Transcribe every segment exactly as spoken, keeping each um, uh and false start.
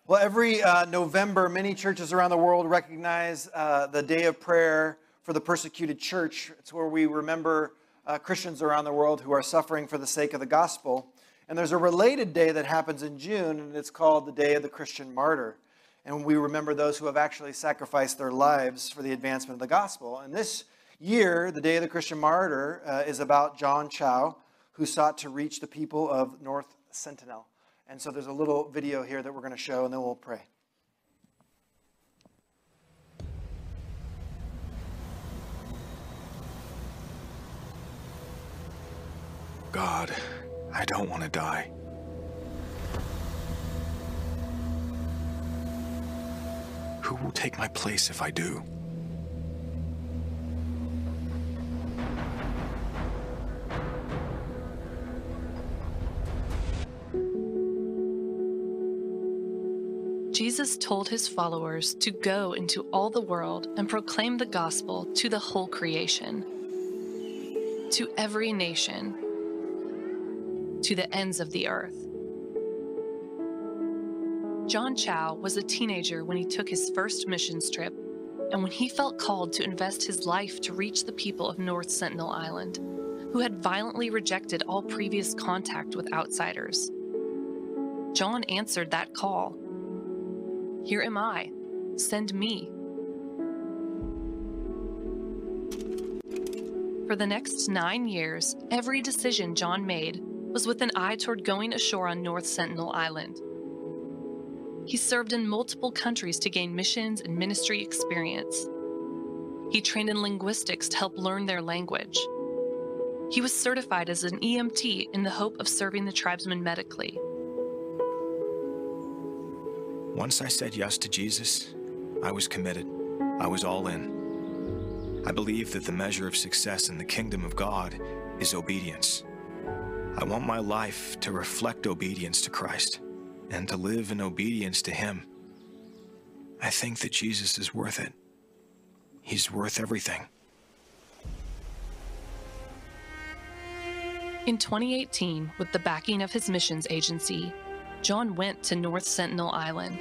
Well, every uh, November, many churches around the world recognize uh, the Day of Prayer for the Persecuted Church. It's where we remember uh, Christians around the world who are suffering for the sake of the gospel. And there's a related day that happens in June, and it's called the Day of the Christian Martyr. And we remember those who have actually sacrificed their lives for the advancement of the gospel. And this year, the Day of the Christian Martyr uh, is about John Chau, who sought to reach the people of North Sentinel. And so there's a little video here that we're going to show, and then we'll pray. God, I don't want to die. Who will take my place if I do? Jesus told his followers to go into all the world and proclaim the gospel to the whole creation, to every nation, to the ends of the earth. John Chau was a teenager when he took his first missions trip, and when he felt called to invest his life to reach the people of North Sentinel Island, who had violently rejected all previous contact with outsiders. John answered that call. Here am I, send me. For the next nine years, every decision John made was with an eye toward going ashore on North Sentinel Island. He served in multiple countries to gain missions and ministry experience. He trained in linguistics to help learn their language. He was certified as an E M T in the hope of serving the tribesmen medically. Once I said yes to Jesus, I was committed. I was all in. I believe that the measure of success in the kingdom of God is obedience. I want my life to reflect obedience to Christ and to live in obedience to Him. I think that Jesus is worth it. He's worth everything. In twenty eighteen, with the backing of his missions agency, John went to North Sentinel Island.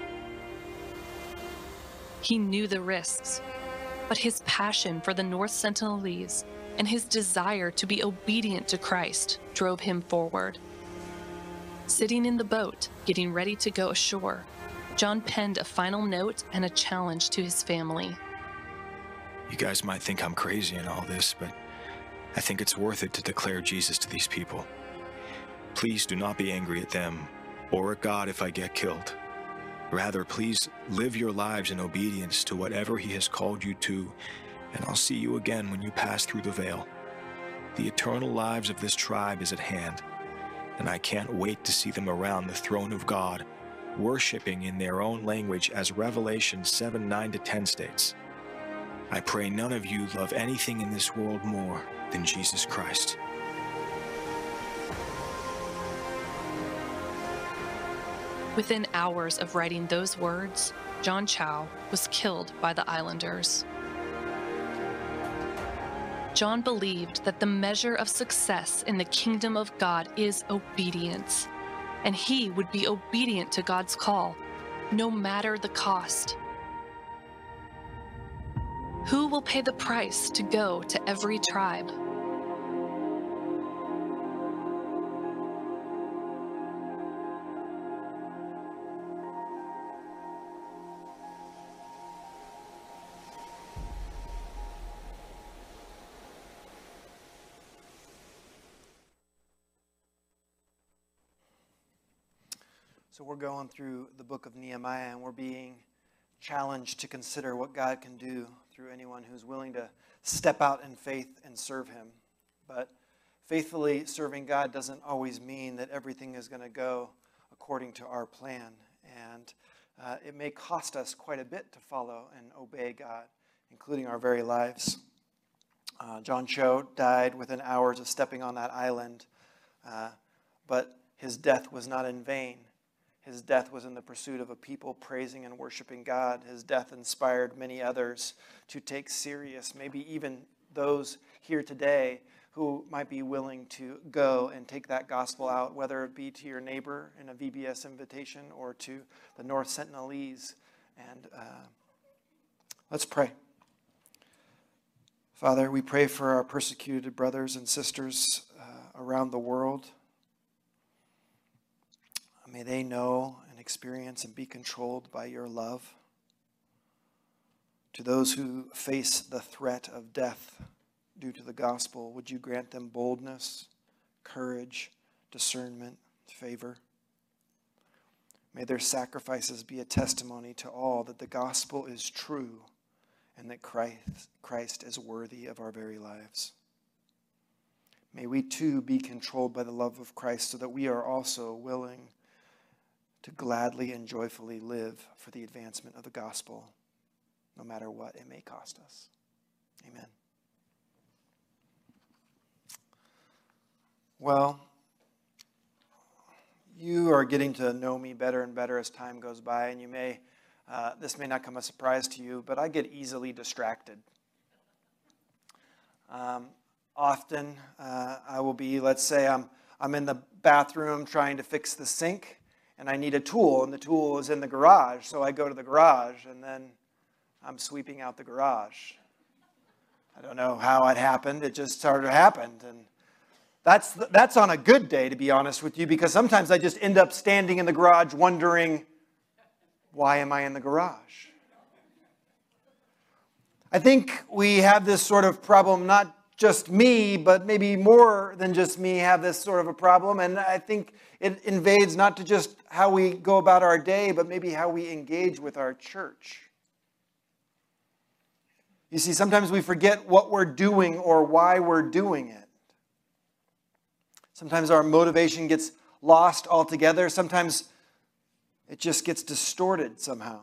He knew the risks, but his passion for the North Sentinelese and his desire to be obedient to Christ drove him forward. Sitting in the boat, getting ready to go ashore, John penned a final note and a challenge to his family. You guys might think I'm crazy in all this, but I think it's worth it to declare Jesus to these people. Please do not be angry at them or at God if I get killed. Rather, please live your lives in obedience to whatever He has called you to, and I'll see you again when you pass through the veil. The eternal lives of this tribe is at hand, and I can't wait to see them around the throne of God, worshiping in their own language as Revelation seven, nine to ten states. I pray none of you love anything in this world more than Jesus Christ. Within hours of writing those words, John Chau was killed by the islanders. John believed that the measure of success in the kingdom of God is obedience, and he would be obedient to God's call, no matter the cost. Who will pay the price to go to every tribe? So we're going through the book of Nehemiah, and we're being challenged to consider what God can do through anyone who's willing to step out in faith and serve Him. But faithfully serving God doesn't always mean that everything is going to go according to our plan. And uh, it may cost us quite a bit to follow and obey God, including our very lives. Uh, John Chau died within hours of stepping on that island, uh, but his death was not in vain. His death was in the pursuit of a people praising and worshiping God. His death inspired many others to take serious, maybe even those here today who might be willing to go and take that gospel out, whether it be to your neighbor in a V B S invitation or to the North Sentinelese. And uh, let's pray. Father, we pray for our persecuted brothers and sisters uh, around the world. May they know and experience and be controlled by your love. To those who face the threat of death due to the gospel, would you grant them boldness, courage, discernment, favor? May their sacrifices be a testimony to all that the gospel is true and that Christ, Christ is worthy of our very lives. May we too be controlled by the love of Christ so that we are also willing to gladly and joyfully live for the advancement of the gospel, no matter what it may cost us. Amen. Well, you are getting to know me better and better as time goes by, and you may, uh, this may not come as a surprise to you, but I get easily distracted. Um, often, uh, I will be, let's say I'm, I'm in the bathroom trying to fix the sink, and I need a tool, and the tool is in the garage. So I go to the garage, and then I'm sweeping out the garage. I don't know how it happened. It just sort of happened. And that's, that's on a good day, to be honest with you, because sometimes I just end up standing in the garage wondering, why am I in the garage? I think we have this sort of problem, not just me, but maybe more than just me have this sort of a problem. And I think it invades not to just how we go about our day, but maybe how we engage with our church. You see, sometimes we forget what we're doing or why we're doing it. Sometimes our motivation gets lost altogether. Sometimes it just gets distorted somehow.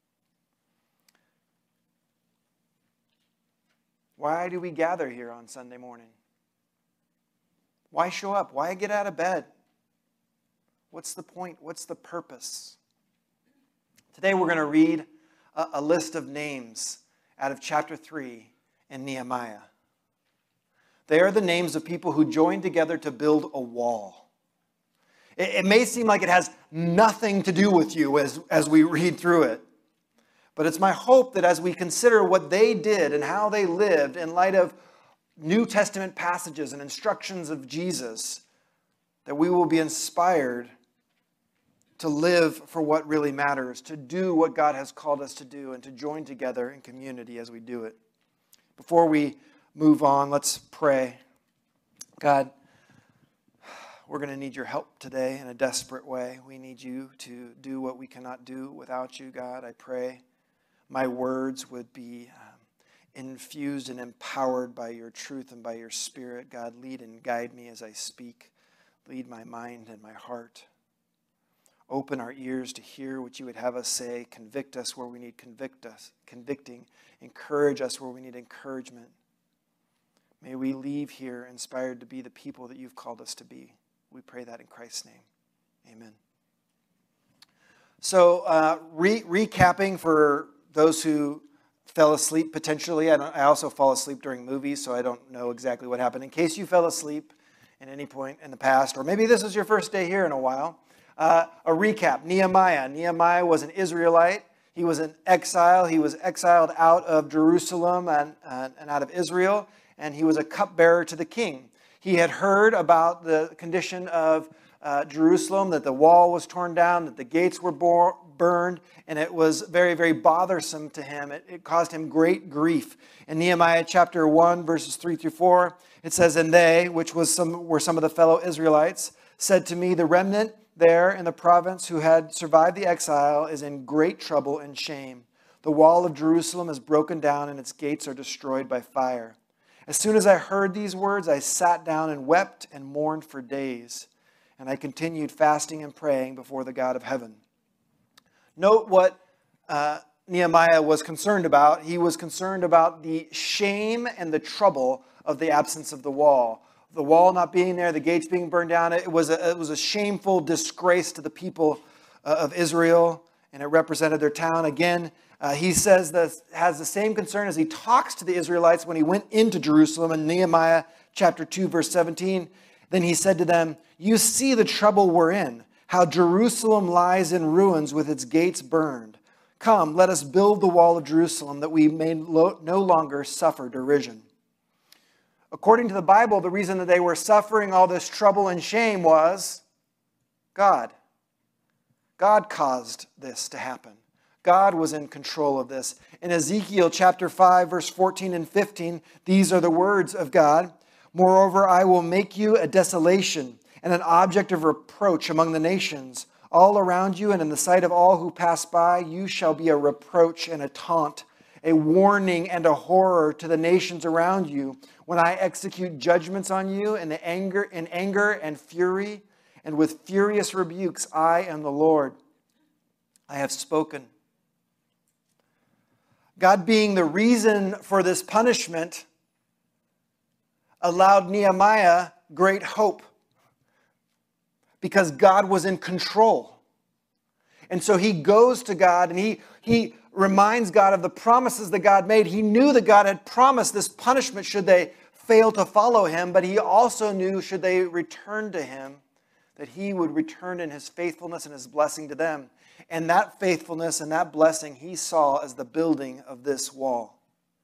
Why do we gather here on Sunday morning? Why show up? Why get out of bed? What's the point? What's the purpose? Today we're going to read a, a list of names out of chapter three in Nehemiah. They are the names of people who joined together to build a wall. It, it may seem like it has nothing to do with you as, as we read through it. But it's my hope that as we consider what they did and how they lived in light of New Testament passages and instructions of Jesus, that we will be inspired to live for what really matters, to do what God has called us to do, and to join together in community as we do it. Before we move on, let's pray. God, we're going to need your help today in a desperate way. We need you to do what we cannot do without you, God. I pray my words would be um, infused and empowered by your truth and by your Spirit. God, lead and guide me as I speak. Lead my mind and my heart. Open our ears to hear what you would have us say. Convict us where we need convict us, convicting. Encourage us where we need encouragement. May we leave here inspired to be the people that you've called us to be. We pray that in Christ's name. Amen. So uh, re- recapping for those who fell asleep potentially. I, don't, I also fall asleep during movies, so I don't know exactly what happened. In case you fell asleep at any point in the past, or maybe this is your first day here in a while, uh, a recap. Nehemiah. Nehemiah was an Israelite. He was in exile. He was exiled out of Jerusalem and, uh, and out of Israel, and he was a cupbearer to the king. He had heard about the condition of uh, Jerusalem, that the wall was torn down, that the gates were bor- burned, and it was very, very bothersome to him. It, it caused him great grief. In Nehemiah chapter one, verses three through four, it says, "And they, which was some were some of the fellow Israelites, said to me, the remnant there in the province who had survived the exile is in great trouble and shame. The wall of Jerusalem is broken down, and its gates are destroyed by fire. As soon as I heard these words, I sat down and wept and mourned for days. And I continued fasting and praying before the God of heaven." Note what uh, Nehemiah was concerned about. He was concerned about the shame and the trouble of the absence of the wall. The wall not being there, the gates being burned down. It was a, it was a shameful disgrace to the people uh, of Israel, and it represented their town. Again, uh, he says that has the same concern as he talks to the Israelites when he went into Jerusalem in Nehemiah chapter two, verse seventeen, then he said to them, "You see the trouble we're in, how Jerusalem lies in ruins with its gates burned. Come, let us build the wall of Jerusalem that we may lo- no longer suffer derision." According to the Bible, the reason that they were suffering all this trouble and shame was God. God caused this to happen. God was in control of this. In Ezekiel chapter five, verse fourteen and fifteen, these are the words of God. "Moreover, I will make you a desolation and an object of reproach among the nations. All around you and in the sight of all who pass by, you shall be a reproach and a taunt, a warning and a horror to the nations around you, when I execute judgments on you in the anger, in anger and fury, and with furious rebukes. I am the Lord. I have spoken." God, being the reason for this punishment, allowed Nehemiah great hope, because God was in control. And so he goes to God and he, he reminds God of the promises that God made. He knew that God had promised this punishment should they fail to follow him, but he also knew, should they return to him, that he would return in his faithfulness and his blessing to them. And that faithfulness and that blessing he saw as the building of this wall.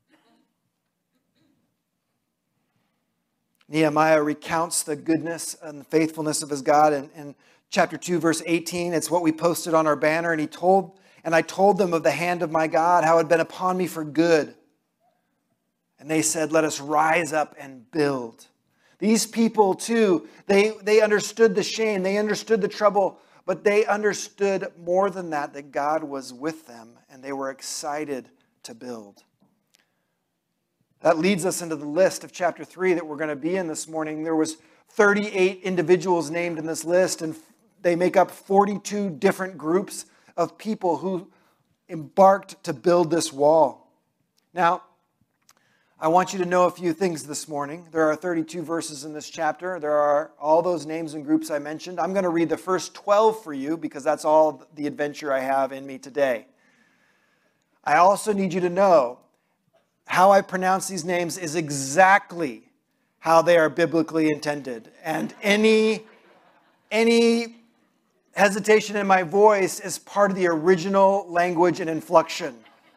Nehemiah recounts the goodness and the faithfulness of his God in, in chapter two, verse eighteen. It's what we posted on our banner. And he told, and I told them of the hand of my God, how it had been upon me for good. And they said, "Let us rise up and build." These people too, they, they understood the shame, they understood the trouble, but they understood more than that, that God was with them and they were excited to build. That leads us into the list of chapter three that we're going to be in this morning. There was thirty-eight individuals named in this list, and they make up forty-two different groups of people who embarked to build this wall. Now, I want you to know a few things this morning. There are thirty-two verses in this chapter. There are all those names and groups I mentioned. I'm going to read the first twelve for you because that's all the adventure I have in me today. I also need you to know how I pronounce these names is exactly how they are biblically intended. And any, any hesitation in my voice is part of the original language and inflection.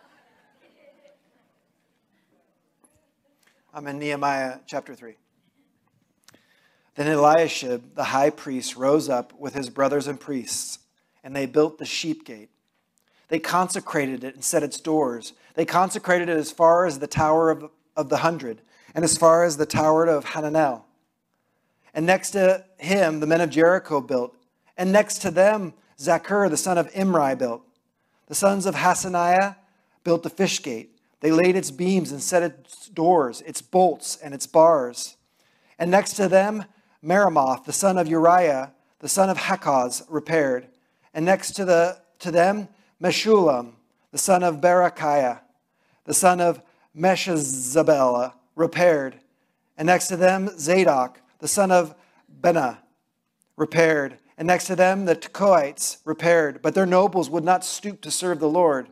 I'm in Nehemiah chapter three. Then Eliashib, the high priest, rose up with his brothers and priests, and they built the sheep gate. They consecrated it and set its doors. They consecrated it as far as the tower of, of the hundred, and as far as the tower of Hananel. And next to him, the men of Jericho built. And next to them, Zachar, the son of Imri, built. The sons of Hassaniah built the fish gate. They laid its beams and set its doors, its bolts, and its bars. And next to them, Meremoth, the son of Uriah, the son of Hakkoz, repaired. And next to, the, to them, Meshullam, the son of Berechiah, the son of Meshezabel, repaired. And next to them, Zadok, the son of Benah, repaired. And next to them, the Tekoites, repaired. But their nobles would not stoop to serve the Lord.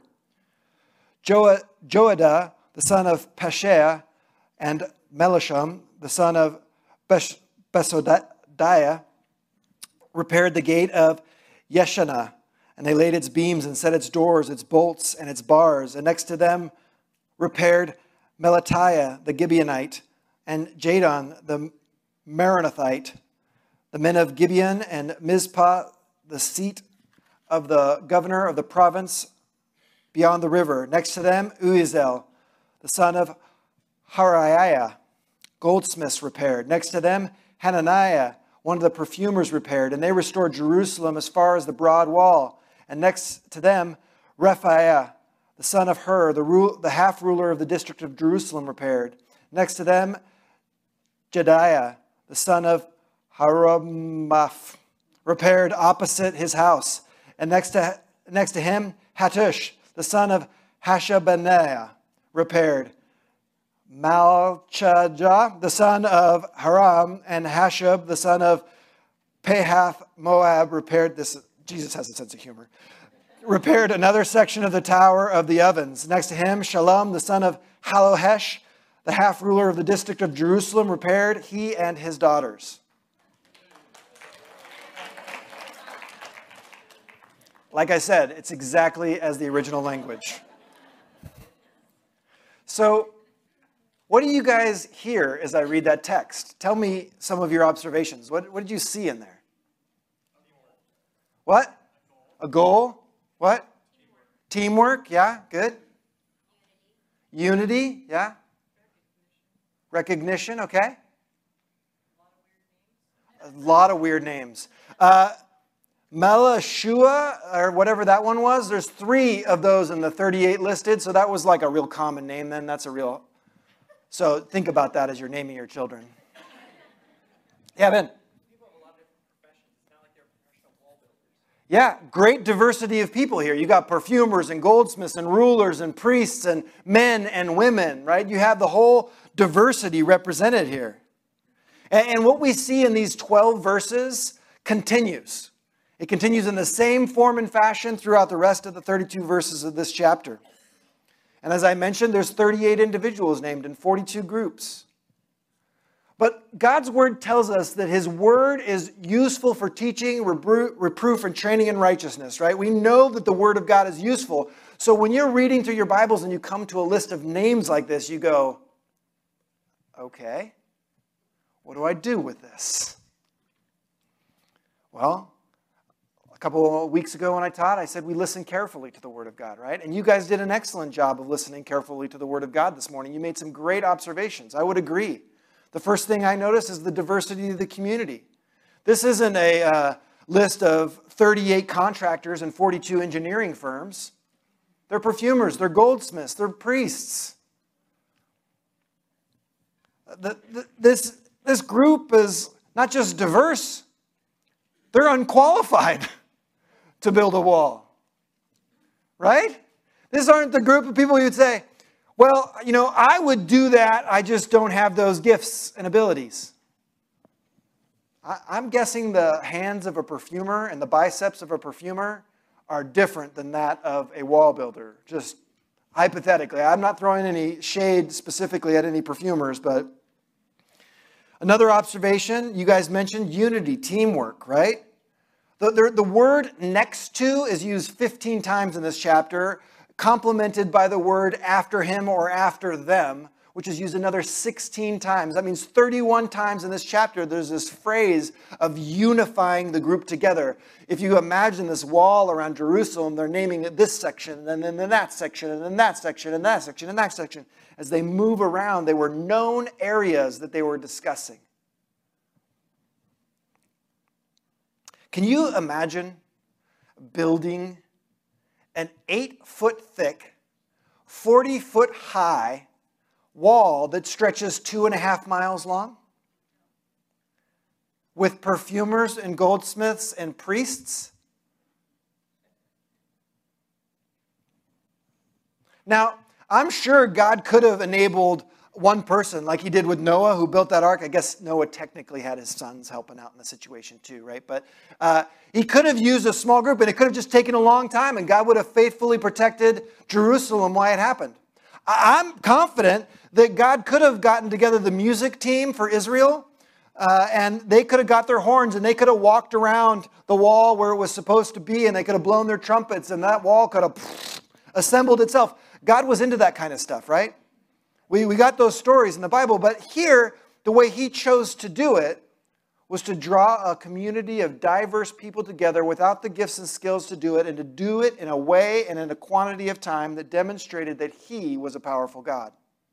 Jo- Joadah, the son of Pashea, and Melisham, the son of Besh- Besodiah, repaired the gate of Yeshanah, and they laid its beams and set its doors, its bolts, and its bars. And next to them repaired Melatiah, the Gibeonite, and Jadon, the Meronothite, the men of Gibeon and Mizpah, the seat of the governor of the province beyond the river. Next to them, Uziel, the son of Hariah, goldsmiths repaired. Next to them, Hananiah, one of the perfumers, repaired. And they restored Jerusalem as far as the broad wall. And next to them, Rephaiah, the son of Hur, the, rule, the half-ruler of the district of Jerusalem, repaired. Next to them, Jediah, the son of Harumaph, repaired opposite his house. And next to, next to him, Hattush, the son of Hashabaniah, repaired. Malchijah, the son of Haram, and Hashab, the son of Pahath Moab, repaired this. Jesus has a sense of humor. Repaired another section of the tower of the ovens. Next to him, Shalom, the son of Halohesh, the half-ruler of the district of Jerusalem, repaired, he and his daughters. Like I said, it's exactly as the original language. So, what do you guys hear as I read that text? Tell me some of your observations. What, what did you see in there? What? A goal? What? Teamwork, yeah, good. Unity, yeah. Recognition, okay. A lot of weird names. Uh, Melashua, or whatever that one was, there's three of those in the thirty-eight listed, so that was like a real common name then. That's a real... So think about that as you're naming your children. Yeah, Ben? Yeah, great diversity of people here. You got perfumers and goldsmiths and rulers and priests and men and women, right? You have the whole diversity represented here. And, and what we see in these twelve verses continues. It continues in the same form and fashion throughout the rest of the thirty-two verses of this chapter. And as I mentioned, there's thirty-eight individuals named in forty-two groups. But God's word tells us that his word is useful for teaching, reproof, and training in righteousness, right? We know that the word of God is useful. So when you're reading through your Bibles and you come to a list of names like this, you go, okay, what do I do with this? Well, a couple of weeks ago when I taught, I said we listen carefully to the Word of God, right? And you guys did an excellent job of listening carefully to the Word of God this morning. You made some great observations. I would agree. The first thing I noticed is the diversity of the community. This isn't a uh, list of thirty-eight contractors and forty-two engineering firms. They're perfumers, they're goldsmiths, they're priests. The, the, this, this group is not just diverse, they're unqualified to build a wall, right? These aren't the group of people you'd say, well, you know, I would do that, I just don't have those gifts and abilities. I, I'm guessing the hands of a perfumer and the biceps of a perfumer are different than that of a wall builder, just hypothetically. I'm not throwing any shade specifically at any perfumers, but another observation, you guys mentioned unity, teamwork, right? The, the, the word next to is used fifteen times in this chapter, complemented by the word after him or after them, which is used another sixteen times. That means thirty-one times in this chapter there's this phrase of unifying the group together. If you imagine this wall around Jerusalem, they're naming it this section, and then that section, and then that section, and that section, and that section. As they move around, they were known areas that they were discussing. Can you imagine building an eight-foot thick, forty-foot high wall that stretches two and a half miles long? With perfumers and goldsmiths and priests? Now, I'm sure God could have enabled one person, like he did with Noah, who built that ark. I guess Noah technically had his sons helping out in the situation too, right? But uh, he could have used a small group, and it could have just taken a long time, and God would have faithfully protected Jerusalem while it happened. I'm confident that God could have gotten together the music team for Israel, uh, and they could have got their horns, and they could have walked around the wall where it was supposed to be, and they could have blown their trumpets, and that wall could have assembled itself. God was into that kind of stuff, right? We, we got those stories in the Bible, but here, the way he chose to do it was to draw a community of diverse people together without the gifts and skills to do it, and to do it in a way and in a quantity of time that demonstrated that he was a powerful God.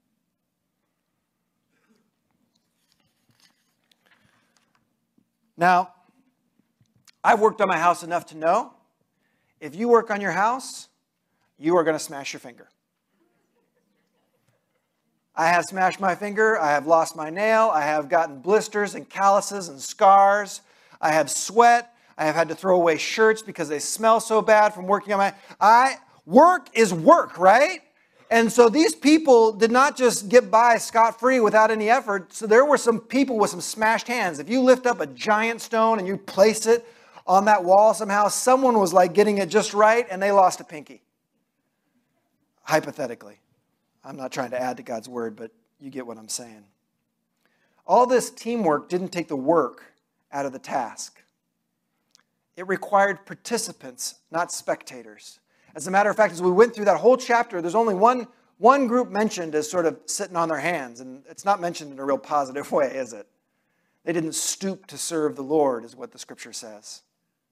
Now, I've worked on my house enough to know, if you work on your house, you are going to smash your finger. I have smashed my finger, I have lost my nail, I have gotten blisters and calluses and scars, I have sweat, I have had to throw away shirts because they smell so bad from working on my... I work is work, right? And so these people did not just get by scot-free without any effort. So there were some people with some smashed hands. If you lift up a giant stone and you place it on that wall somehow, someone was like getting it just right and they lost a pinky. Hypothetically. I'm not trying to add to God's word, but you get what I'm saying. All this teamwork didn't take the work out of the task. It required participants, not spectators. As a matter of fact, as we went through that whole chapter, there's only one, one group mentioned as sort of sitting on their hands, and it's not mentioned in a real positive way, is it? They didn't stoop to serve the Lord, is what the scripture says.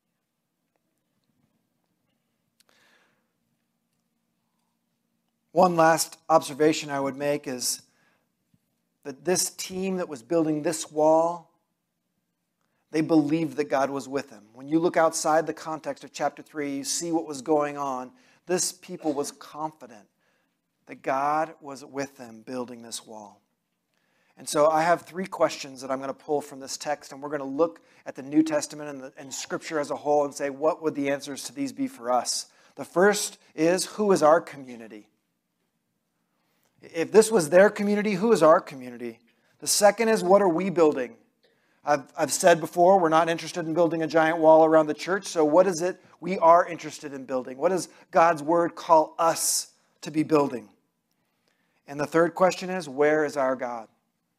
One last observation I would make is that this team that was building this wall, they believed that God was with them. When you look outside the context of chapter three, you see what was going on. This people was confident that God was with them building this wall. And so I have three questions that I'm going to pull from this text, and we're going to look at the New Testament and, the, and Scripture as a whole and say, what would the answers to these be for us? The first is, who is our community? If this was their community, who is our community? The second is, what are we building? I've, I've said before, we're not interested in building a giant wall around the church, so what is it we are interested in building? What does God's Word call us to be building? And the third question is, where is our God?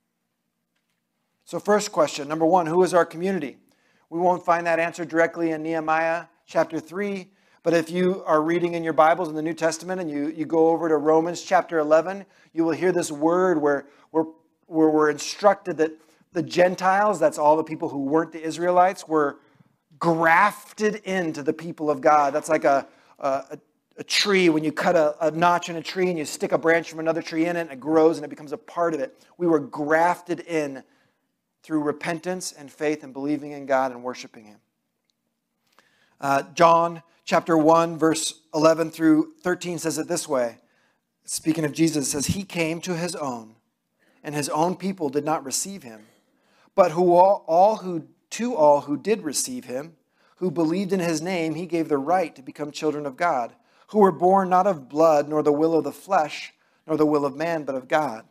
So first question, number one, who is our community? We won't find that answer directly in Nehemiah chapter three, but if you are reading in your Bibles in the New Testament and you, you go over to Romans chapter eleven, you will hear this word where, where, where we're instructed that the Gentiles, that's all the people who weren't the Israelites, were grafted into the people of God. That's like a, a, a tree, when you cut a, a notch in a tree and you stick a branch from another tree in it and it grows and it becomes a part of it. We were grafted in through repentance and faith and believing in God and worshiping Him. Uh, John chapter one, verse eleven through thirteen says it this way. Speaking of Jesus, it says, He came to His own, and His own people did not receive Him. But who all, all who to all who did receive Him, who believed in His name, He gave the right to become children of God, who were born not of blood, nor the will of the flesh, nor the will of man, but of God.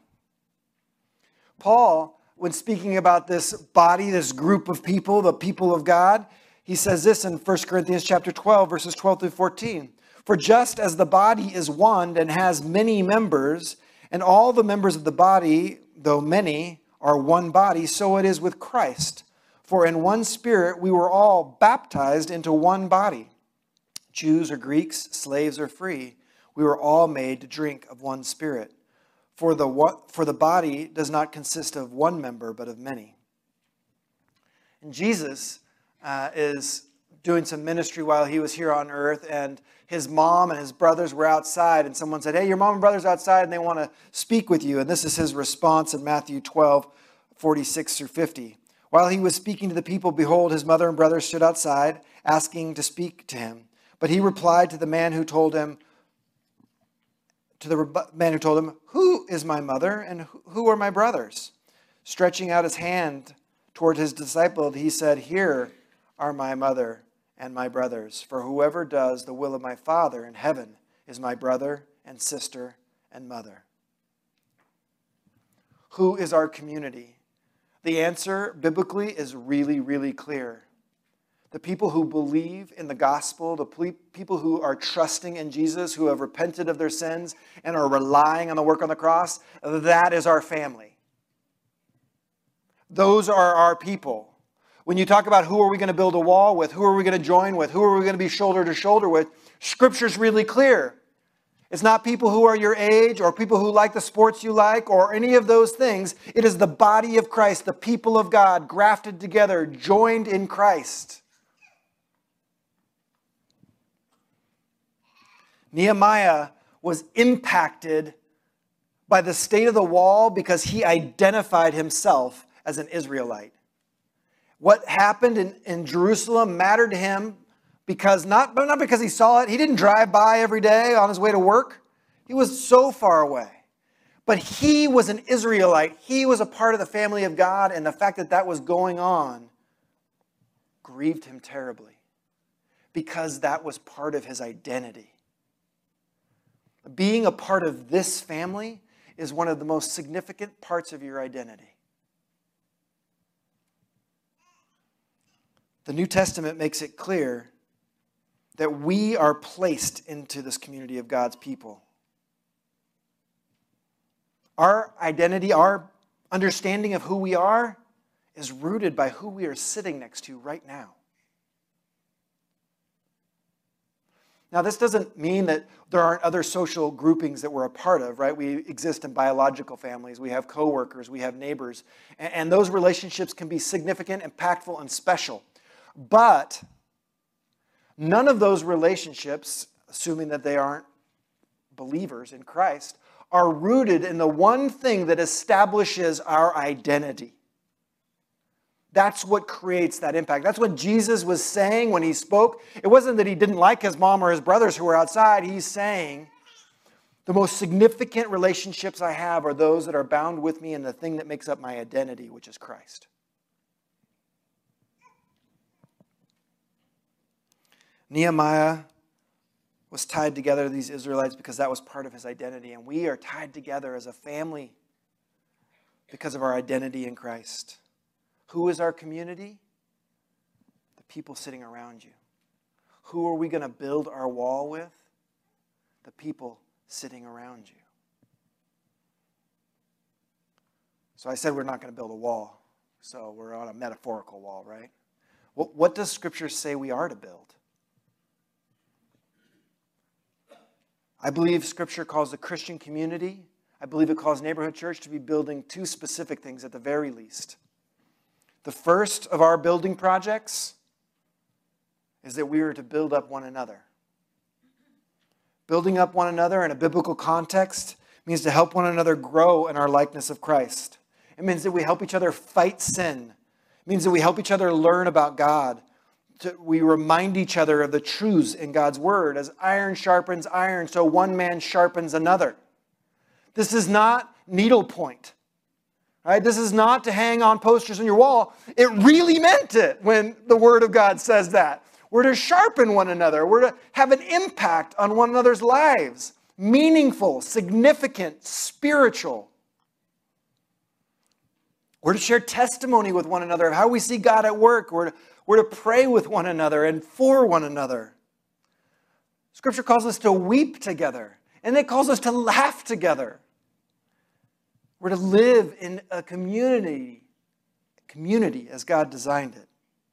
Paul, when speaking about this body, this group of people, the people of God, he says this in First Corinthians chapter twelve, verses twelve through fourteen. For just as the body is one and has many members, and all the members of the body, though many, are one body, so it is with Christ. For in one Spirit we were all baptized into one body. Jews or Greeks, slaves or free, we were all made to drink of one Spirit. For the, for the body does not consist of one member, but of many. And Jesus uh, is doing some ministry while he was here on earth, and his mom and his brothers were outside, and someone said, hey, your mom and brother's outside, and they want to speak with you. And this is his response in Matthew twelve, forty-six through fifty. While he was speaking to the people, behold, his mother and brothers stood outside, asking to speak to him. But he replied to the man who told him, to the man who told him, who is my mother and who are my brothers? Stretching out his hand toward his disciple, he said, here are my mother and my brothers. For whoever does the will of my Father in heaven is my brother and sister and mother. Who is our community? The answer biblically is really, really clear. The people who believe in the gospel, the people who are trusting in Jesus, who have repented of their sins and are relying on the work on the cross, that is our family. Those are our people. When you talk about who are we going to build a wall with, who are we going to join with, who are we going to be shoulder to shoulder with, Scripture's really clear. It's not people who are your age or people who like the sports you like or any of those things. It is the body of Christ, the people of God, grafted together, joined in Christ. Nehemiah was impacted by the state of the wall because he identified himself as an Israelite. What happened in, in Jerusalem mattered to him because not, not because he saw it. He didn't drive by every day on his way to work. He was so far away. But he was an Israelite. He was a part of the family of God, and the fact that that was going on grieved him terribly because that was part of his identity. Being a part of this family is one of the most significant parts of your identity. The New Testament makes it clear that we are placed into this community of God's people. Our identity, our understanding of who we are is rooted by who we are sitting next to right now. Now, this doesn't mean that there aren't other social groupings that we're a part of, right? We exist in biological families. We have coworkers. We have neighbors. And, and those relationships can be significant, impactful, and special. But none of those relationships, assuming that they aren't believers in Christ, are rooted in the one thing that establishes our identity. That's what creates that impact. That's what Jesus was saying when he spoke. It wasn't that he didn't like his mom or his brothers who were outside. He's saying, the most significant relationships I have are those that are bound with me in the thing that makes up my identity, which is Christ. Nehemiah was tied together to these Israelites because that was part of his identity. And we are tied together as a family because of our identity in Christ. Who is our community? The people sitting around you. Who are we going to build our wall with? The people sitting around you. So I said we're not going to build a wall. So we're on a metaphorical wall, right? What, what does Scripture say we are to build? I believe Scripture calls the Christian community, I believe it calls Neighborhood Church to be building two specific things at the very least. The first of our building projects is that we are to build up one another. Building up one another in a biblical context means to help one another grow in our likeness of Christ. It means that we help each other fight sin. It means that we help each other learn about God. We remind each other of the truths in God's Word. As iron sharpens iron, so one man sharpens another. This is not needlepoint. Right? This is not to hang on posters on your wall. It really meant it when the Word of God says that. We're to sharpen one another. We're to have an impact on one another's lives. Meaningful, significant, spiritual. We're to share testimony with one another of how we see God at work. We're to, we're to pray with one another and for one another. Scripture calls us to weep together. And it calls us to laugh together. We're to live in a community, community as God designed it.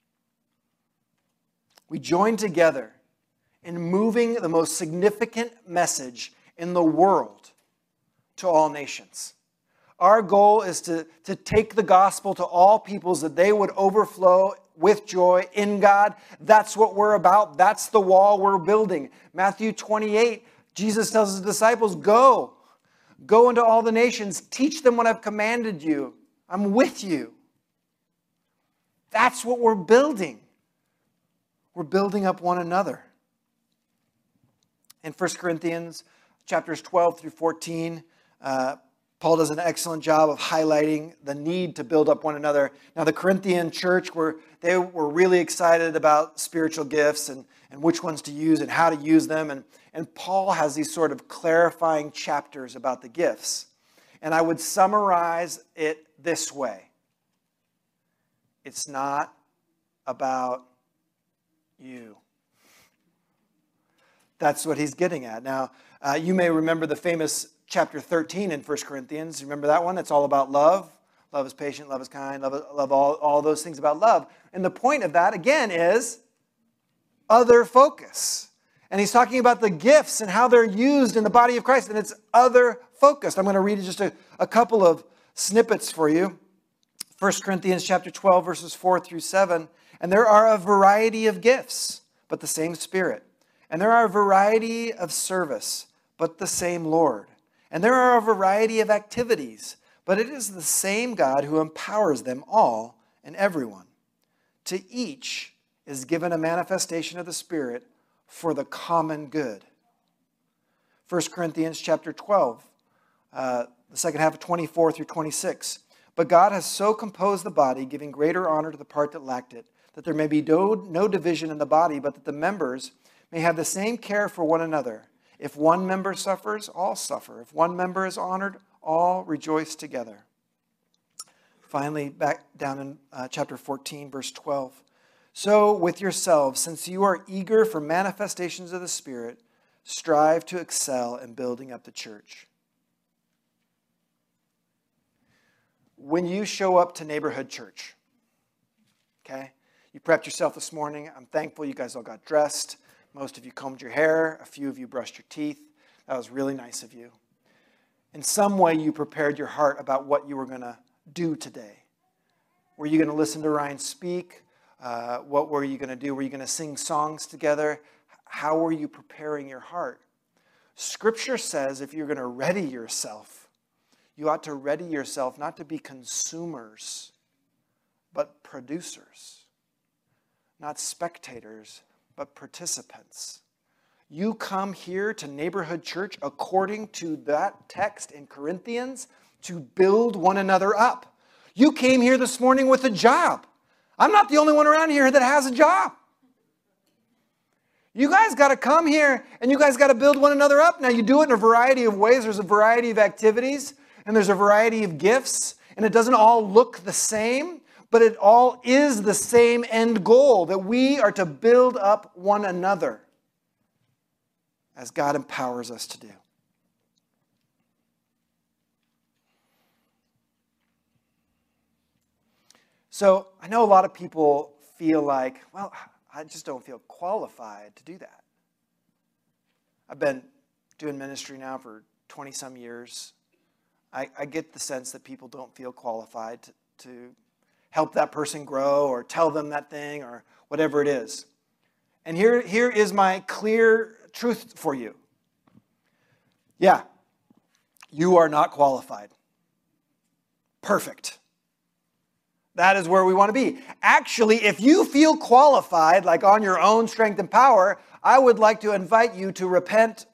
We join together in moving the most significant message in the world to all nations. Our goal is to, to take the gospel to all peoples that they would overflow with joy in God. That's what we're about. That's the wall we're building. Matthew twenty-eight, Jesus tells his disciples, go. Go into all the nations. Teach them what I've commanded you. I'm with you. That's what we're building. We're building up one another. In First Corinthians chapters twelve through fourteen, uh, Paul does an excellent job of highlighting the need to build up one another. Now, the Corinthian church, were, they were really excited about spiritual gifts and, and which ones to use and how to use them. And, and Paul has these sort of clarifying chapters about the gifts. And I would summarize it this way. It's not about you. That's what he's getting at. Now, uh, you may remember the famous chapter thirteen in First Corinthians. Remember that one? It's all about love. Love is patient, love is kind, love, love all, all those things about love. And the point of that, again, is other focus. And he's talking about the gifts and how they're used in the body of Christ. And it's other focused. I'm going to read just a, a couple of snippets for you. First Corinthians chapter twelve, verses four through seven. And there are a variety of gifts, but the same Spirit. And there are a variety of service, but the same Lord. And there are a variety of activities, but it is the same God who empowers them all and everyone. To each is given a manifestation of the Spirit for the common good. First Corinthians chapter twelve, uh, the second half of twenty-four through twenty-six. But God has so composed the body, giving greater honor to the part that lacked it, that there may be no, no division in the body, but that the members may have the same care for one another. If one member suffers, all suffer. If one member is honored, all rejoice together. Finally, back down in uh, chapter fourteen, verse twelve. So with yourselves, since you are eager for manifestations of the Spirit, strive to excel in building up the church. when you show up to neighborhood church, okay? You prepped yourself this morning. I'm thankful you guys all got dressed. Most of you combed your hair. A few of you brushed your teeth. That was really nice of you. In some way, you prepared your heart about what you were going to do today. Were you going to listen to Ryan speak? Uh, what were you going to do? Were you going to sing songs together? How were you preparing your heart? Scripture says if you're going to ready yourself, you ought to ready yourself not to be consumers, but producers. Not spectators, but participants. You come here to Neighborhood Church according to that text in Corinthians to build one another up. You came here this morning with a job. I'm not the only one around here that has a job. You guys got to come here and you guys got to build one another up. Now you do it in a variety of ways. There's a variety of activities and there's a variety of gifts and it doesn't all look the same. But it all is the same end goal, that we are to build up one another as God empowers us to do. So I know a lot of people feel like, well, I just don't feel qualified to do that. I've been doing ministry now for twenty some years. I, I get the sense that people don't feel qualified to, to help that person grow or tell them that thing or whatever it is. And here, here is my clear truth for you. Yeah, you are not qualified. Perfect. That is where we want to be. Actually, if you feel qualified, like on your own strength and power, I would like to invite you to repent.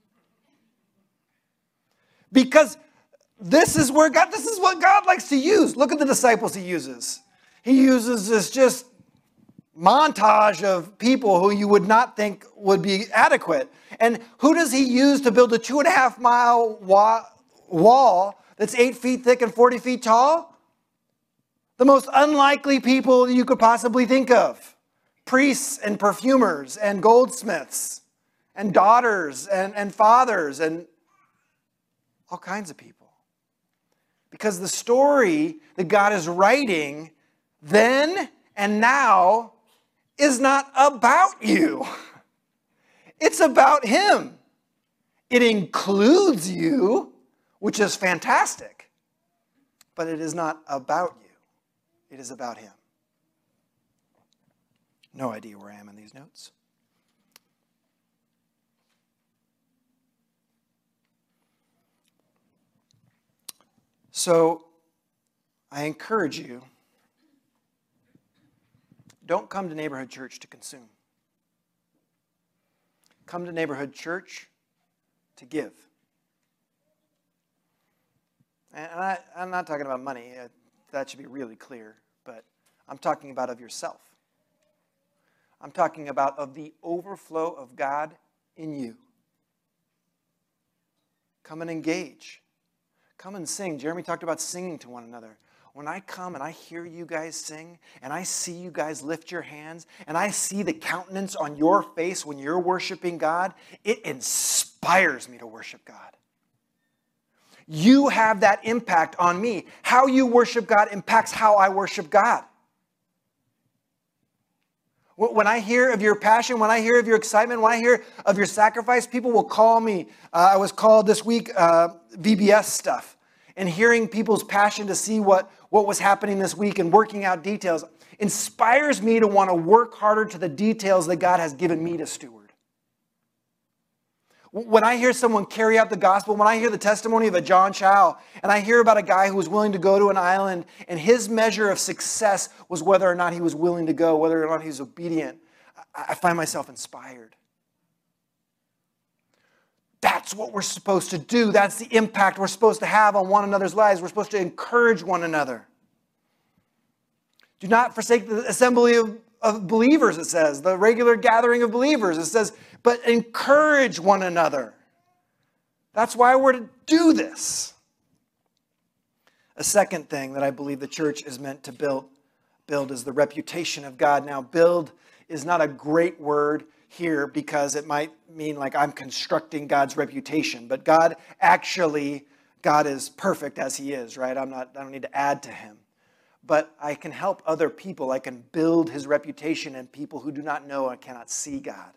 Because This is where God, this is what God likes to use. Look at the disciples he uses. He uses this just montage of people who you would not think would be adequate. And who does he use to build a two and a half mile wa- wall that's eight feet thick and forty feet tall? The most unlikely people you could possibly think of. Priests and perfumers and goldsmiths and daughters and, and fathers and all kinds of people. Because the story that God is writing then and now is not about you. It's about him. It includes you, which is fantastic. But it is not about you. It is about him. No idea where I am in these notes. So, I encourage you, don't come to Neighborhood Church to consume. Come to Neighborhood Church to give. And I, I'm not talking about money. That should be really clear. But I'm talking about of yourself. I'm talking about of the overflow of God in you. Come and engage. Come and sing. Jeremy talked about singing to one another. When I come and I hear you guys sing, and I see you guys lift your hands, and I see the countenance on your face when you're worshiping God, it inspires me to worship God. You have that impact on me. How you worship God impacts how I worship God. When I hear of your passion, when I hear of your excitement, when I hear of your sacrifice, people will call me. Uh, I was called this week uh, V B S stuff. And hearing people's passion to see what, what was happening this week and working out details inspires me to want to work harder to the details that God has given me to steward. When I hear someone carry out the gospel, when I hear the testimony of a John Chow, and I hear about a guy who was willing to go to an island, and his measure of success was whether or not he was willing to go, whether or not he was obedient, I find myself inspired. That's what we're supposed to do. That's the impact we're supposed to have on one another's lives. We're supposed to encourage one another. Do not forsake the assembly of, of believers, it says, the regular gathering of believers. It says, but encourage one another. That's why we're to do this. A second thing that I believe the church is meant to build, build is the reputation of God. Now, build is not a great word here because it might mean like I'm constructing God's reputation. But God actually, God is perfect as he is, right? I'm not, I don't need to add to him. But I can help other people. I can build his reputation in people who do not know and cannot see God.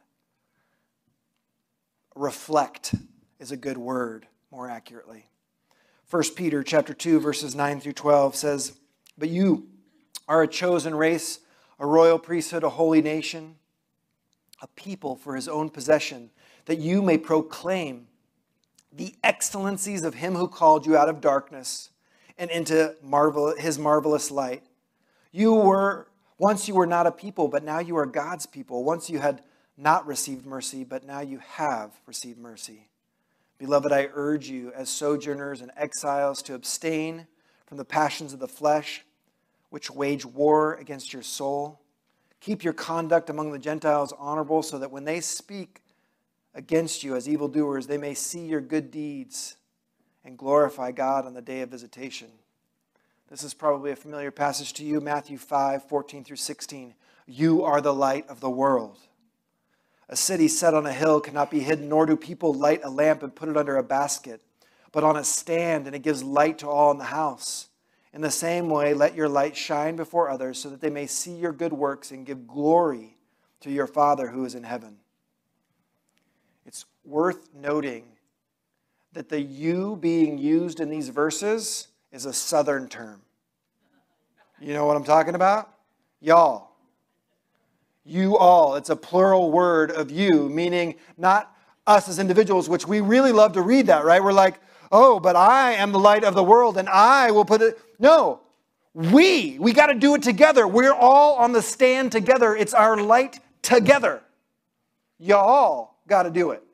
Reflect is a good word, more accurately. First Peter chapter two, verses nine through twelve says, "But you are a chosen race, a royal priesthood, a holy nation, a people for his own possession, that you may proclaim the excellencies of him who called you out of darkness and into marvel, his marvelous light. You were, once you were not a people, but now you are God's people. Once you had not received mercy, but now you have received mercy. Beloved, I urge you as sojourners and exiles to abstain from the passions of the flesh, which wage war against your soul. Keep your conduct among the Gentiles honorable, so that when they speak against you as evildoers, they may see your good deeds and glorify God on the day of visitation." This is probably a familiar passage to you, Matthew five, fourteen through sixteen. "You are the light of the world. A city set on a hill cannot be hidden, nor do people light a lamp and put it under a basket, but on a stand, and it gives light to all in the house. In the same way, let your light shine before others, so that they may see your good works and give glory to your Father who is in heaven." It's worth noting that the "you" being used in these verses is a Southern term. You know what I'm talking about? Y'all. You all. It's a plural word of you, meaning not us as individuals, which we really love to read that, right? We're like, oh, but I am the light of the world and I will put it. No, we. We got to do it together. We're all on the stand together. It's our light together. Y'all got to do it.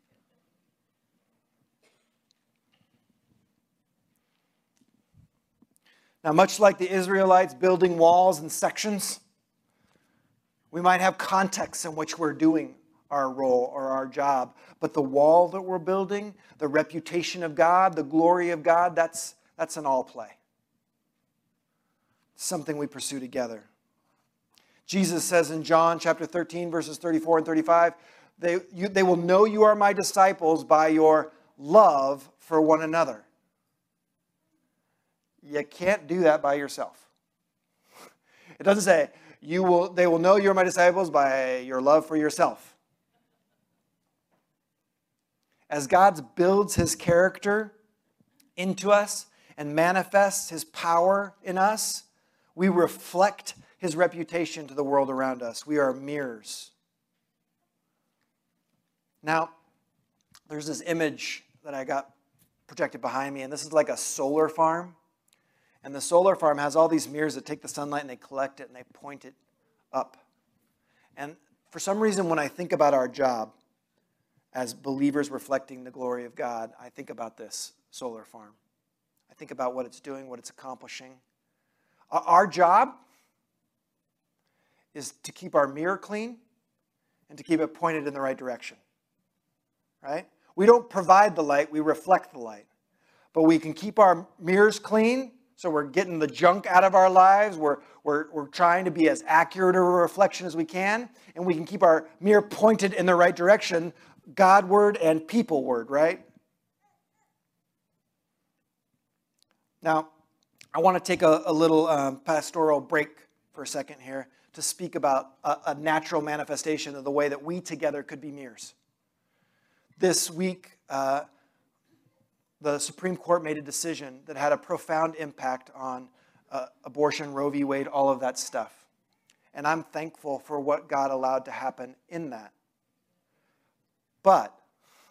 Now, much like the Israelites building walls in sections, we might have contexts in which we're doing our role or our job. But the wall that we're building, the reputation of God, the glory of God, that's, that's an all play. Something we pursue together. Jesus says in John chapter thirteen, verses thirty-four and thirty-five, they, you, they will know you are my disciples by your love for one another. You can't do that by yourself. It doesn't say, you will, they will know you're my disciples by your love for yourself. As God builds his character into us and manifests his power in us, we reflect his reputation to the world around us. We are mirrors. Now, there's this image that I got projected behind me, and this is like a solar farm. And the solar farm has all these mirrors that take the sunlight and they collect it and they point it up. And for some reason, when I think about our job as believers reflecting the glory of God, I think about this solar farm. I think about what it's doing, what it's accomplishing. Our job is to keep our mirror clean and to keep it pointed in the right direction. Right? We don't provide the light, we reflect the light. But we can keep our mirrors clean. So we're getting the junk out of our lives. We're, we're, we're trying to be as accurate of a reflection as we can. And we can keep our mirror pointed in the right direction, Godward and peopleward, right? Now, I want to take a, a little um, pastoral break for a second here to speak about a, a natural manifestation of the way that we together could be mirrors. This week, uh, the Supreme Court made a decision that had a profound impact on uh, abortion, Roe v. Wade, all of that stuff. And I'm thankful for what God allowed to happen in that. But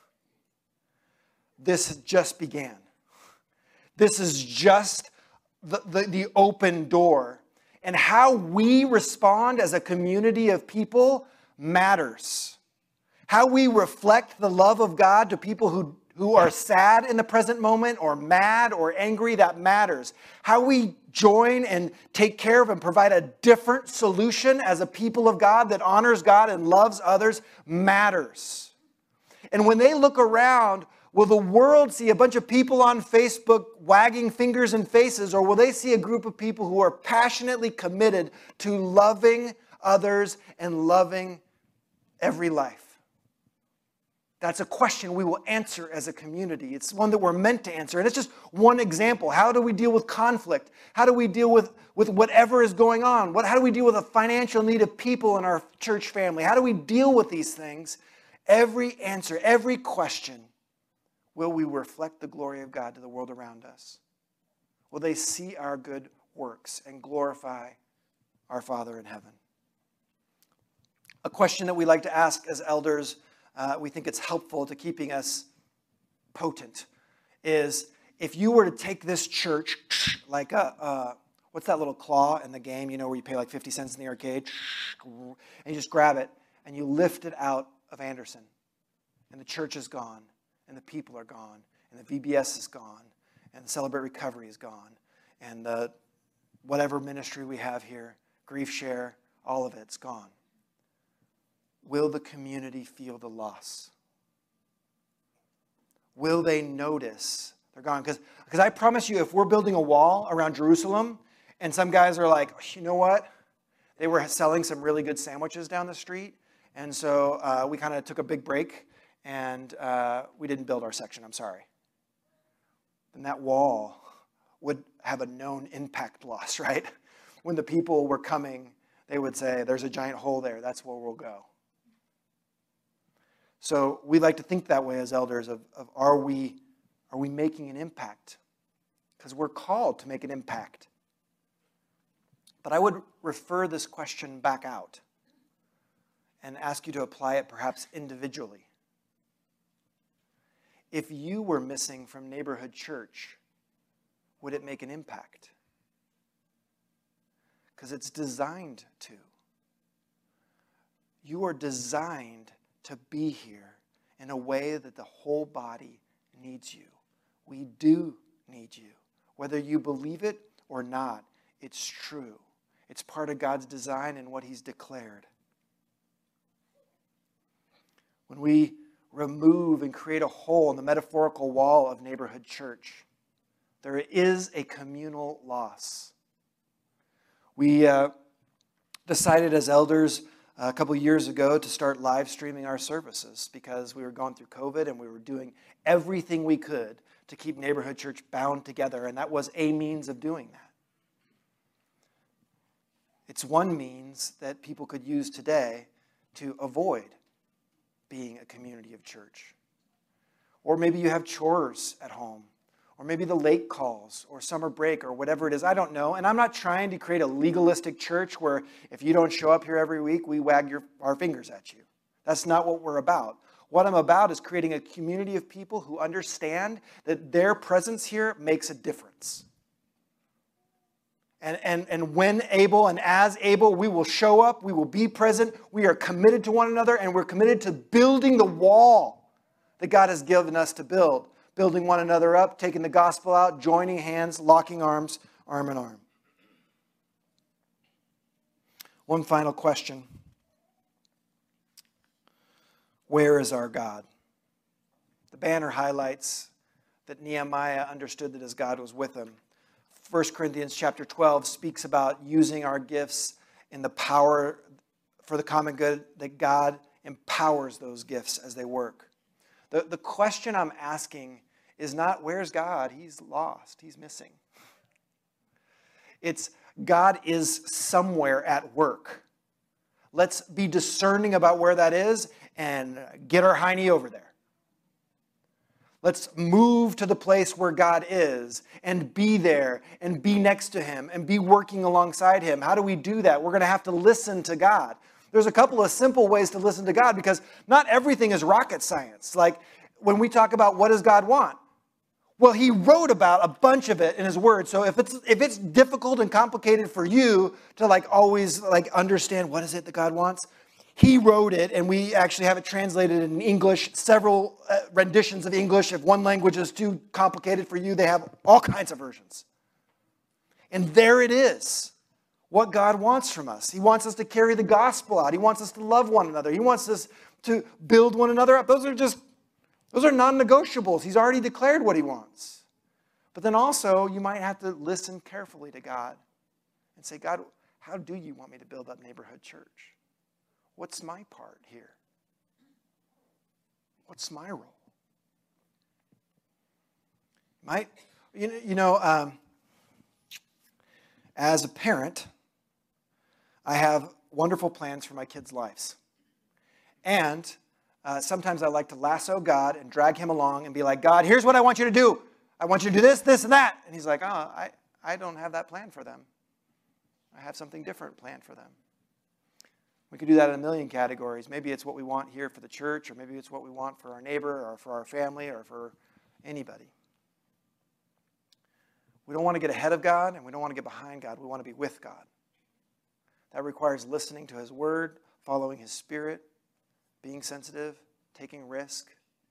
this just began. This is just the, the, the open door. And how we respond as a community of people matters. How we reflect the love of God to people who who are sad in the present moment or mad or angry, that matters. How we join and take care of and provide a different solution as a people of God that honors God and loves others matters. And when they look around, will the world see a bunch of people on Facebook wagging fingers and faces, or will they see a group of people who are passionately committed to loving others and loving every life? That's a question we will answer as a community. It's one that we're meant to answer. And it's just one example. How do we deal with conflict? How do we deal with, with whatever is going on? What, how do we deal with a financial need of people in our church family? How do we deal with these things? Every answer, every question, will we reflect the glory of God to the world around us? Will they see our good works and glorify our Father in heaven? A question that we like to ask as elders, uh, we think it's helpful to keeping us potent, is if you were to take this church like a, uh, what's that little claw in the game, you know, where you pay like fifty cents in the arcade, and you just grab it and you lift it out of Anderson, and the church is gone, and the people are gone, and the V B S is gone, and the Celebrate Recovery is gone, and the whatever ministry we have here, Grief Share, all of it's gone. Will the community feel the loss? Will they notice they're gone? Because because I promise you, if we're building a wall around Jerusalem, and some guys are like, you know what? They were selling some really good sandwiches down the street, and so uh, we kind of took a big break, and uh, we didn't build our section, I'm sorry. Then that wall would have a known impact loss, right? When the people were coming, they would say, there's a giant hole there, that's where we'll go. So we like to think that way as elders of, of are we, are we making an impact? Because we're called to make an impact. But I would refer this question back out and ask you to apply it perhaps individually. If you were missing from neighborhood church, would it make an impact? Because it's designed to. You are designed to be here in a way that the whole body needs you. We do need you. Whether you believe it or not, it's true. It's part of God's design and what He's declared. When we remove and create a hole in the metaphorical wall of neighborhood church, there is a communal loss. We uh, decided as elders a couple years ago to start live streaming our services because we were going through COVID and we were doing everything we could to keep neighborhood church bound together, and that was a means of doing that. It's one means that people could use today to avoid being a community of church. Or maybe you have chores at home, or maybe the late calls, or summer break, or whatever it is. I don't know. And I'm not trying to create a legalistic church where if you don't show up here every week, we wag your, our fingers at you. That's not what we're about. What I'm about is creating a community of people who understand that their presence here makes a difference. And, and, and when able and as able, we will show up, we will be present, we are committed to one another, and we're committed to building the wall that God has given us to build. Building one another up, taking the gospel out, joining hands, locking arms, arm in arm. One final question. Where is our God? The banner highlights that Nehemiah understood that his God was with him. First Corinthians chapter twelve speaks about using our gifts in the power for the common good, that God empowers those gifts as they work. The, the question I'm asking is not, where's God? He's lost. He's missing. It's, God is somewhere at work. Let's be discerning about where that is and get our hiney over there. Let's move to the place where God is and be there and be next to Him and be working alongside Him. How do we do that? We're going to have to listen to God. There's a couple of simple ways to listen to God because not everything is rocket science. Like when we talk about what does God want? Well, He wrote about a bunch of it in His Word. So if it's if it's difficult and complicated for you to like always like understand what is it that God wants, He wrote it, and we actually have it translated in English, several uh, renditions of English. If one language is too complicated for you, they have all kinds of versions. And there it is. What God wants from us. He wants us to carry the gospel out. He wants us to love one another. He wants us to build one another up. Those are just, those are non-negotiables. He's already declared what He wants. But then also, you might have to listen carefully to God and say, God, how do you want me to build up neighborhood church? What's my part here? What's my role? My, you know, you know um, as a parent, I have wonderful plans for my kids' lives. And uh, sometimes I like to lasso God and drag him along and be like, God, here's what I want you to do. I want you to do this, this, and that. And he's like, oh, I, I don't have that plan for them. I have something different planned for them. We could do that in a million categories. Maybe it's what we want here for the church, or maybe it's what we want for our neighbor, or for our family, or for anybody. We don't want to get ahead of God, and we don't want to get behind God. We want to be with God. That requires listening to his word, following his spirit, being sensitive, taking risk.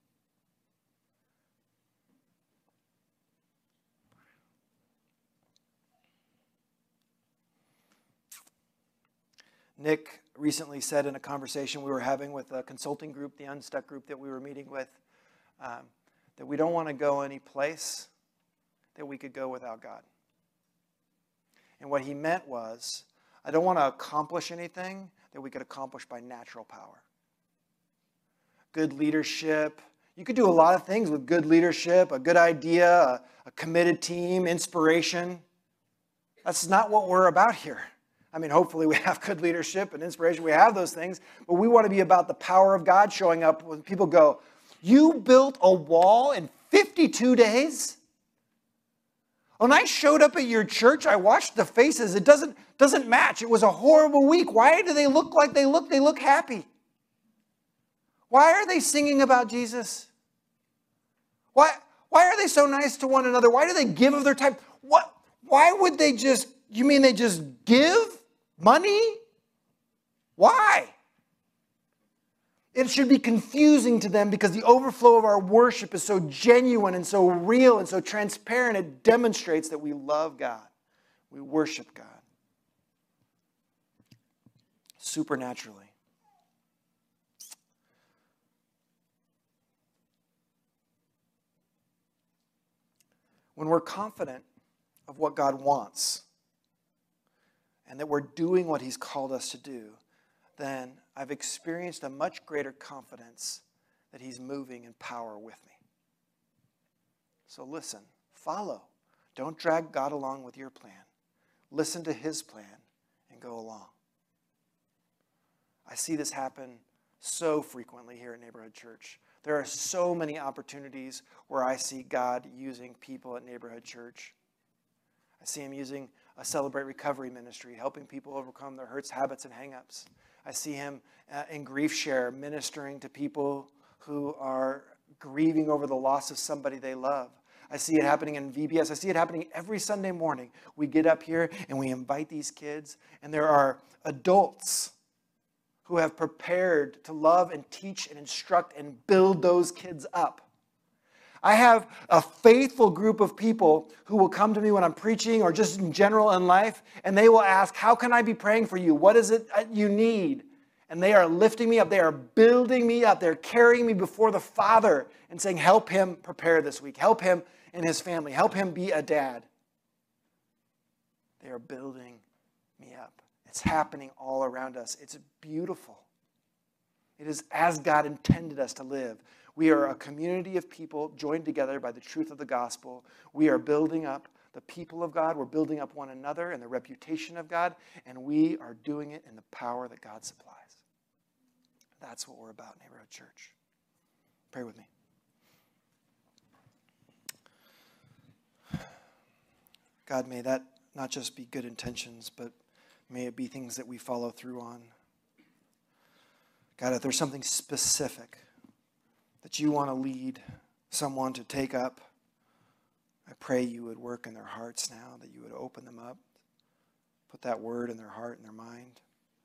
Nick recently said in a conversation we were having with a consulting group, the Unstuck group that we were meeting with, um, that we don't want to go any place that we could go without God. And what he meant was, I don't want to accomplish anything that we could accomplish by natural power. Good leadership. You could do a lot of things with good leadership, a good idea, a, a committed team, inspiration. That's not what we're about here. I mean, hopefully we have good leadership and inspiration. We have those things. But we want to be about the power of God showing up when people go, you built a wall in fifty-two days? When I showed up at your church, I watched the faces. It doesn't, doesn't match. It was a horrible week. Why do they look like they look? They look happy. Why are they singing about Jesus? Why, why are they so nice to one another? Why do they give of their time? What, why would they just, you mean they just give money? Why? It should be confusing to them because the overflow of our worship is so genuine and so real and so transparent. It demonstrates that we love God. We worship God. Supernaturally. When we're confident of what God wants and that we're doing what he's called us to do, then I've experienced a much greater confidence that he's moving in power with me. So listen, follow. Don't drag God along with your plan. Listen to his plan and go along. I see this happen so frequently here at Neighborhood Church. There are so many opportunities where I see God using people at Neighborhood Church. I see him using a Celebrate Recovery ministry, helping people overcome their hurts, habits, and hang-ups. I see him uh, in Grief Share ministering to people who are grieving over the loss of somebody they love. I see it happening in V B S. I see it happening every Sunday morning. We get up here and we invite these kids, and there are adults who have prepared to love and teach and instruct and build those kids up. I have a faithful group of people who will come to me when I'm preaching or just in general in life, and they will ask, how can I be praying for you? What is it you need? And they are lifting me up. They are building me up. They're carrying me before the Father and saying, help him prepare this week. Help him and his family. Help him be a dad. They are building me up. It's happening all around us. It's beautiful. It is as God intended us to live. We are a community of people joined together by the truth of the gospel. We are building up the people of God. We're building up one another and the reputation of God. And we are doing it in the power that God supplies. That's what we're about, Neighborhood Church. Pray with me. God, may that not just be good intentions, but may it be things that we follow through on. God, if there's something specific that you want to lead someone to take up, I pray you would work in their hearts now, that you would open them up, put that word in their heart and their mind.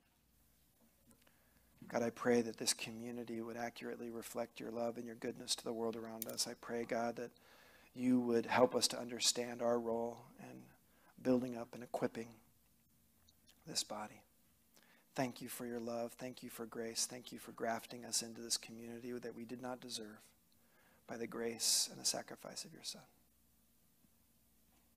God, I pray that this community would accurately reflect your love and your goodness to the world around us. I pray, God, that you would help us to understand our role in building up and equipping this body. Thank you for your love. Thank you for grace. Thank you for grafting us into this community that we did not deserve by the grace and the sacrifice of your Son.